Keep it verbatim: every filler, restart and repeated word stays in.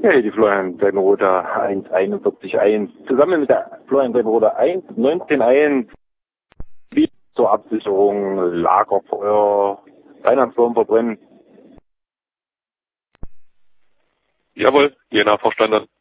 hält die Florian Brennroder eins einundvierzig eins. Zusammen mit der Florian Brennroder eins neunzehn eins zur Absicherung, Lagerfeuer, Weihnachtsbaum verbrennen. Jawohl, Jena verstanden.